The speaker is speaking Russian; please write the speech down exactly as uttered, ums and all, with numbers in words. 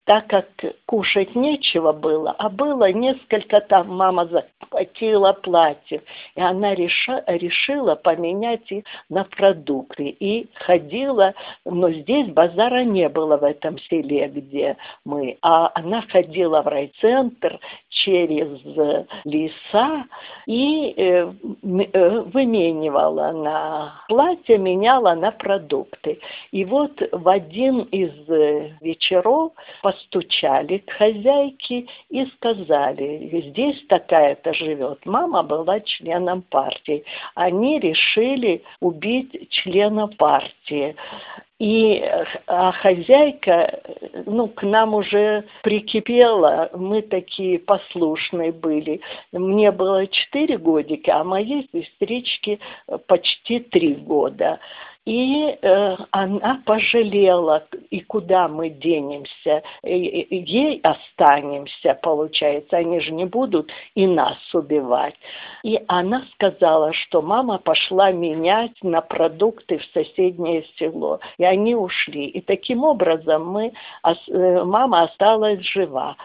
так как кушать нечего было, а было несколько там, мама захватила платьев, и она реша, решила поменять их на продукты. И ходила, но здесь базара не было в этом селе, где мы, а она ходила в райцентр через леса и э, выменивала на платье, меняла на продукты. И вот в один из вечеров постучали к хозяйке и сказали: здесь такая-то живет. Мама была членом партии. Они решили убить члена партии. И а хозяйка, ну, к нам уже прикипела, мы такие послушные были. Мне было четыре годика, а моей сестричке почти три года. И э, она пожалела, и куда мы денемся, ей останемся, получается, они же не будут и нас убивать. И она сказала, что мама пошла менять на продукты в соседнее село, и они ушли. И таким образом мы, мама осталась жива.